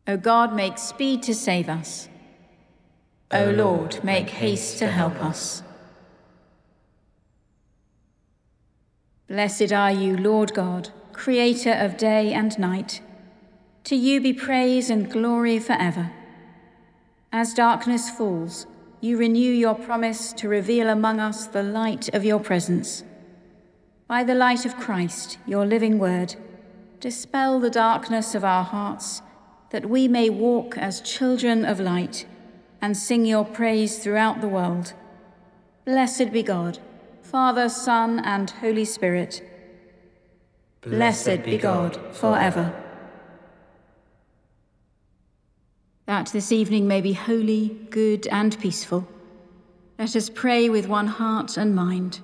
O God, make speed to save us. O Lord, make haste to help us. Blessed are you, Lord God, creator of day and night. To you be praise and glory forever. As darkness falls, you renew your promise to reveal among us the light of your presence. By the light of Christ, your living word, dispel the darkness of our hearts, that we may walk as children of light and sing your praise throughout the world. Blessed be God, Father, Son, and Holy Spirit. Blessed be God forever. That this evening may be holy, good, and peaceful, let us pray with one heart and mind.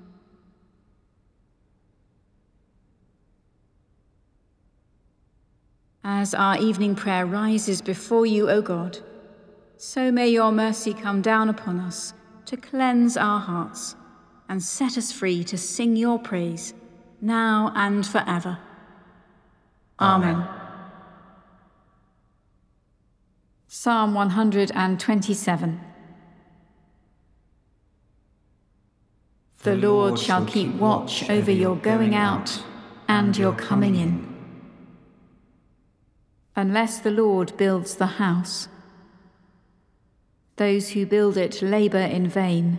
As our evening prayer rises before you, O God, so may your mercy come down upon us to cleanse our hearts and set us free to sing your praise, now and forever. Amen. Psalm 127. The Lord shall keep watch over your going out and your coming in. Unless the Lord builds the house, those who build it labor in vain.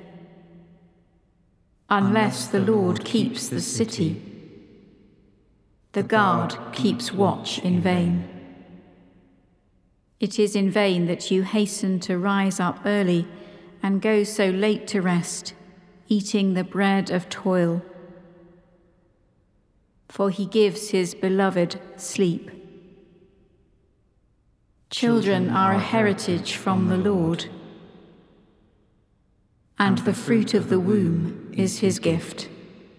Unless the Lord keeps the city, the guard keeps watch in vain. It is in vain that you hasten to rise up early and go so late to rest, eating the bread of toil. For he gives his beloved sleep. Children are a heritage from the Lord, and the fruit of the womb is his gift.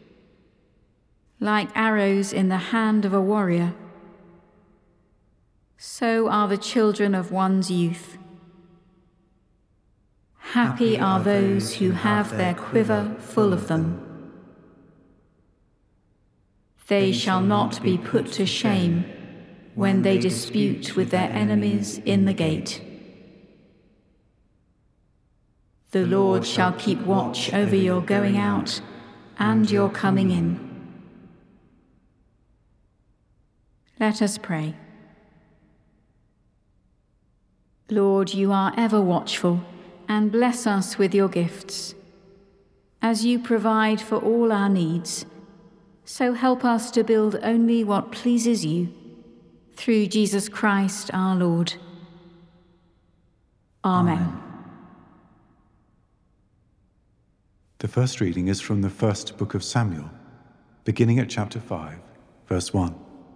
Like arrows in the hand of a warrior, so are the children of one's youth. Happy are those who have their quiver full of them. They shall not be put to shame when they dispute with their enemies in the gate. The Lord shall keep watch over your going out and your coming in. Let us pray. Lord, you are ever watchful, and bless us with your gifts. As you provide for all our needs, so help us to build only what pleases you, through Jesus Christ our Lord. Amen. The first reading is from the first book of Samuel, beginning at chapter 5, verse 1.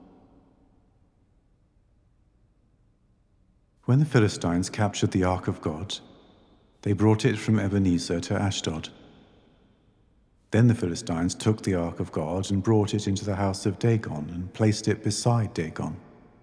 When the Philistines captured the ark of God, they brought it from Ebenezer to Ashdod. Then the Philistines took the ark of God and brought it into the house of Dagon and placed it beside Dagon.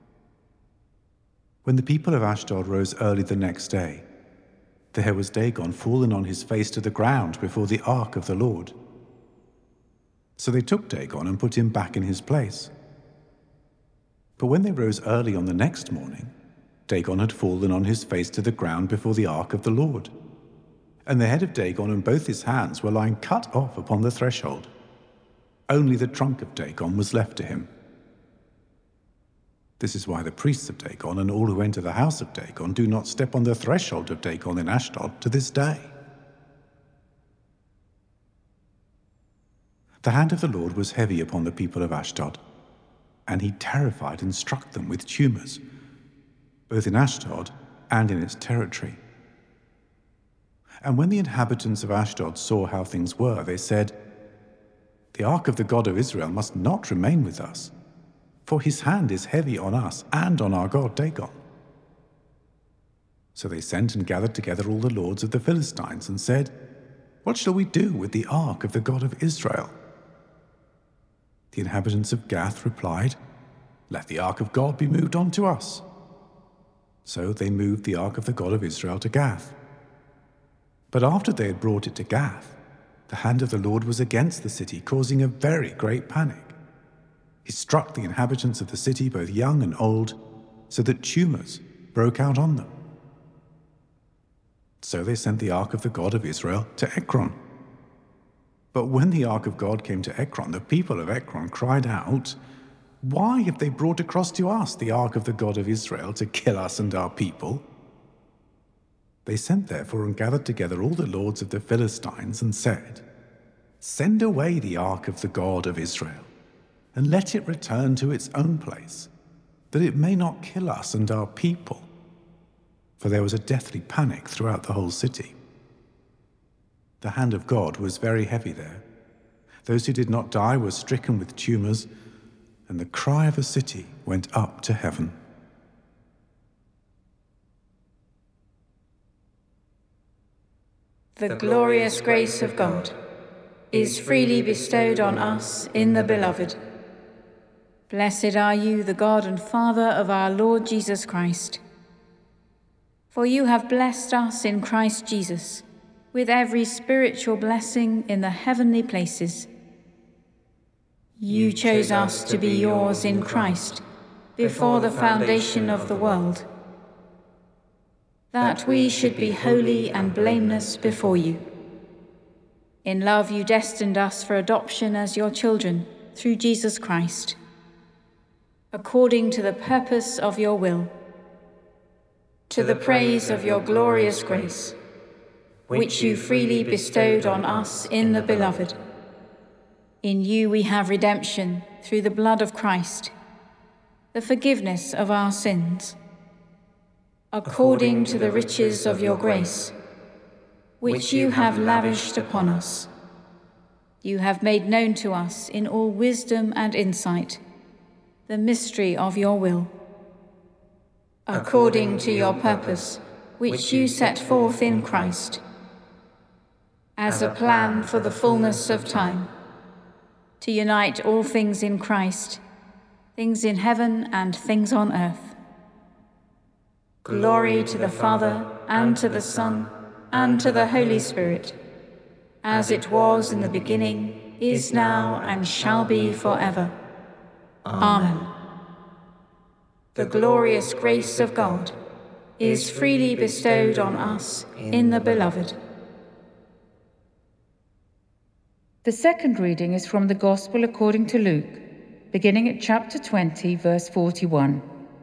When the people of Ashdod rose early the next day, there was Dagon fallen on his face to the ground before the ark of the Lord. So they took Dagon and put him back in his place. But when they rose early on the next morning, Dagon had fallen on his face to the ground before the ark of the Lord, and the head of Dagon and both his hands were lying cut off upon the threshold. Only the trunk of Dagon was left to him. This is why the priests of Dagon and all who enter the house of Dagon do not step on the threshold of Dagon in Ashdod to this day. The hand of the Lord was heavy upon the people of Ashdod, and he terrified and struck them with tumors, both in Ashdod and in its territory. And when the inhabitants of Ashdod saw how things were, they said, "The ark of the God of Israel must not remain with us, for his hand is heavy on us and on our god Dagon." So they sent and gathered together all the lords of the Philistines and said, "What shall we do with the ark of the God of Israel?" The inhabitants of Gath replied, "Let the ark of God be moved on to us." So they moved the ark of the God of Israel to Gath. But after they had brought it to Gath, the hand of the Lord was against the city, causing a very great panic. He struck the inhabitants of the city, both young and old, so that tumors broke out on them. So they sent the ark of the God of Israel to Ekron. But when the ark of God came to Ekron, the people of Ekron cried out, "Why have they brought across to us the ark of the God of Israel to kill us and our people?" They sent therefore and gathered together all the lords of the Philistines and said, "Send away the ark of the God of Israel, and let it return to its own place, that it may not kill us and our people." For there was a deathly panic throughout the whole city. The hand of God was very heavy there. Those who did not die were stricken with tumors, and the cry of the city went up to heaven. The glorious grace of God is freely bestowed on us in the Beloved. Blessed are you, the God and Father of our Lord Jesus Christ. For you have blessed us in Christ Jesus with every spiritual blessing in the heavenly places. You chose us to be yours in Christ before the foundation of the world, that we should be holy and blameless before you. In love you destined us for adoption as your children through Jesus Christ, according to the purpose of your will, to the praise of your glorious grace, which you freely bestowed on us in the Beloved. In you we have redemption through the blood of Christ, the forgiveness of our sins, according to the riches of your grace, which you have lavished upon us. You have made known to us in all wisdom and insight the mystery of your will, according to your purpose, which you set forth in Christ, as a plan for the fullness of time, to unite all things in Christ, things in heaven and things on earth. Glory to the Father, and to the Son, and to the Holy Spirit, as it was in the beginning, is now, and shall be forever. Amen. The glorious grace of God is freely bestowed on us in the Beloved. The second reading is from the Gospel according to Luke, beginning at chapter 20, verse 41.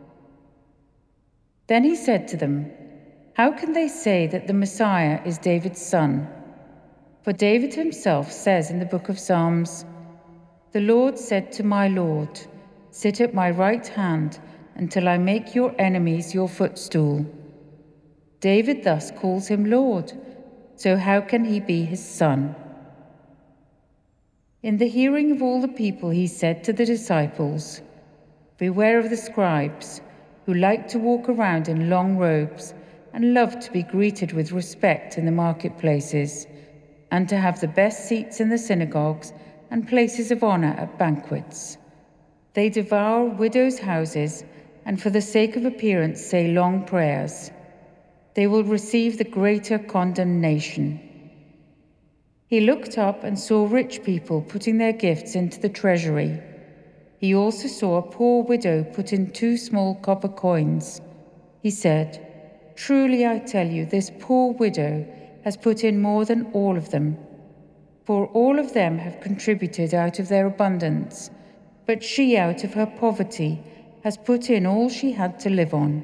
Then he said to them, "How can they say that the Messiah is David's son? For David himself says in the book of Psalms, 'The Lord said to my Lord, sit at my right hand until I make your enemies your footstool.' David thus calls him Lord, so how can he be his son?" In the hearing of all the people, he said to the disciples, "Beware of the scribes, who like to walk around in long robes and love to be greeted with respect in the marketplaces, and to have the best seats in the synagogues and places of honor at banquets. They devour widows' houses, and for the sake of appearance say long prayers. They will receive the greater condemnation." He looked up and saw rich people putting their gifts into the treasury. He also saw a poor widow put in 2 small copper coins. He said, "Truly I tell you, this poor widow has put in more than all of them. For all of them have contributed out of their abundance, but she out of her poverty has put in all she had to live on."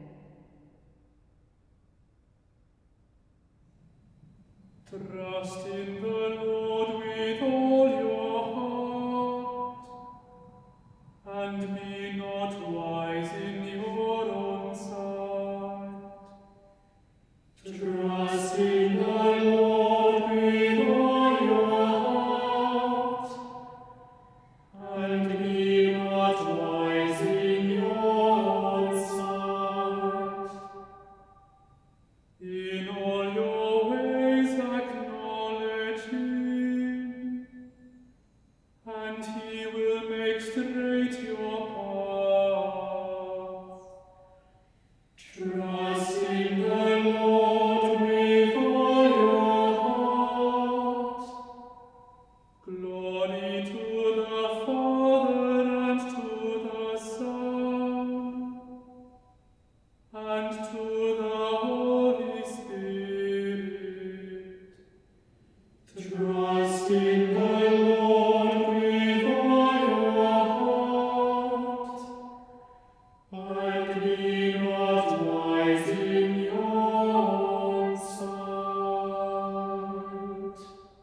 Trust in the Lord with all your heart, and be not wise in your own sight. Trust in the Lord with all your heart, and be not wise in your own sight. In all your ways acknowledge to the Holy Spirit. Trust in the Lord with all your heart, and be not wise in your own sight.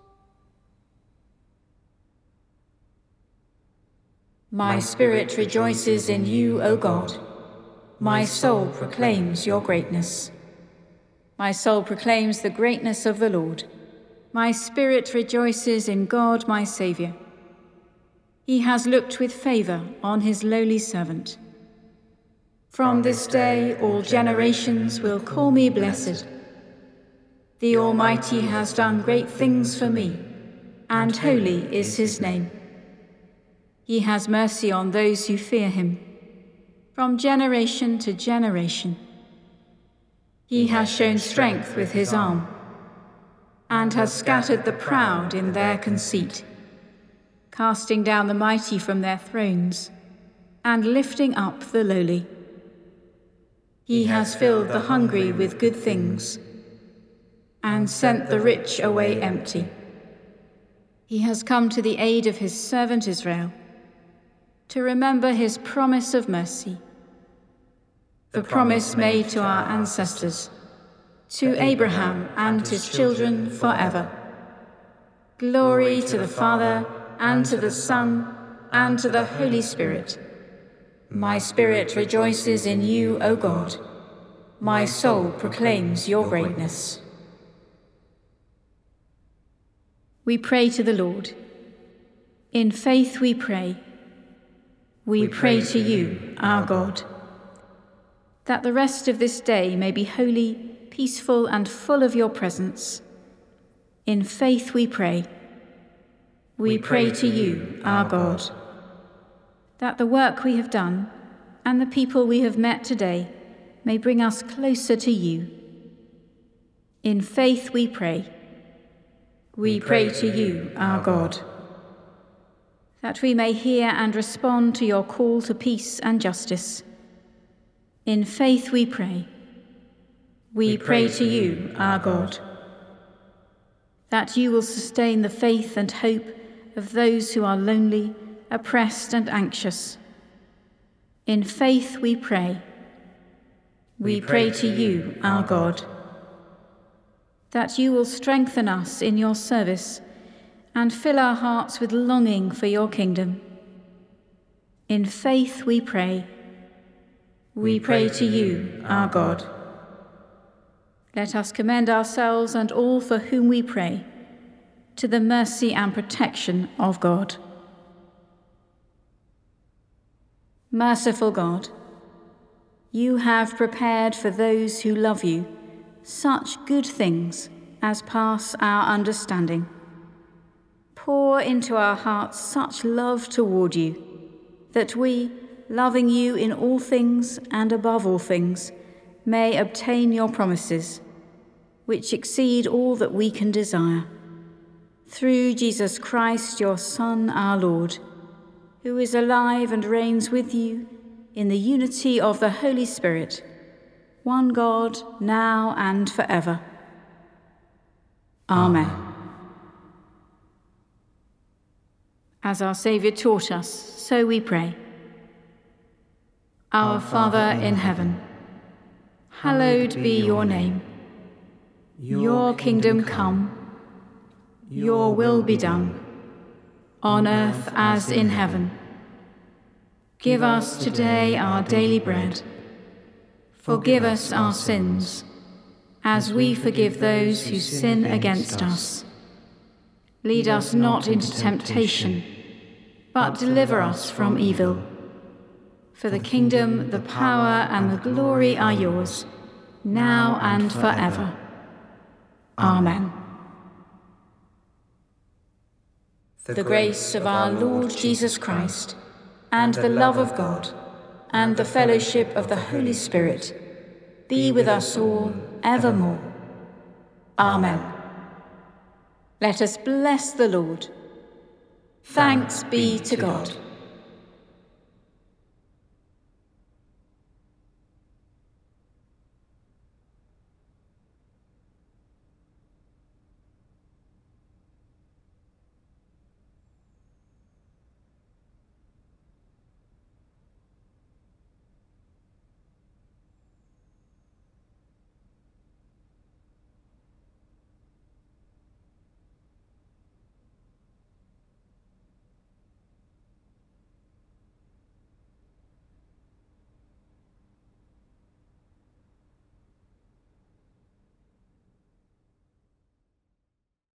My spirit rejoices in you, O God. My soul proclaims your greatness. My soul proclaims the greatness of the Lord. My spirit rejoices in God, my Saviour. He has looked with favour on his lowly servant. From this day all generations will call me blessed. The Almighty has done great things for me, and holy is his name. He has mercy on those who fear him, from generation to generation. He has shown strength with his arm, and has scattered the proud in their conceit, casting down the mighty from their thrones, and lifting up the lowly. He has filled the hungry with good things, and sent the rich away empty. He has come to the aid of his servant Israel, to remember his promise of mercy, the promise made to our ancestors, to Abraham and his children forever. Glory to the Father, and to the Son, and to the Holy Spirit. My spirit rejoices in you, O God. My soul proclaims your greatness. We pray to the Lord. In faith we pray. We pray to you, our God, that the rest of this day may be holy, peaceful, and full of your presence. In faith we pray. We pray to you, our God, that the work we have done and the people we have met today may bring us closer to you. In faith we pray. We pray to you, our God, that we may hear and respond to your call to peace and justice. In faith we pray. We pray to you, our God, that you will sustain the faith and hope of those who are lonely, oppressed, and anxious. In faith we pray. We pray to you, our God, that you will strengthen us in your service and fill our hearts with longing for your kingdom. In faith we pray. We pray to you, our God. Let us commend ourselves and all for whom we pray to the mercy and protection of God. Merciful God, you have prepared for those who love you such good things as pass our understanding. Pour into our hearts such love toward you, that we, loving you in all things and above all things, may obtain your promises, which exceed all that we can desire. Through Jesus Christ, your Son, our Lord, who is alive and reigns with you in the unity of the Holy Spirit, one God, now and forever. Amen. As our Saviour taught us, so we pray. Our Father in heaven, hallowed be your name. Your kingdom come, your will be done, on earth as in heaven. Give us today our daily bread. Forgive us our sins, as we forgive those who sin against us. Lead us not into temptation, but deliver us from evil. For the kingdom, the power, and the glory are yours, now and forever. Amen. The grace of our Lord Jesus Christ, and the love of God, and the fellowship of the Holy Spirit be with us all evermore. Amen. Let us bless the Lord. Thanks be to God.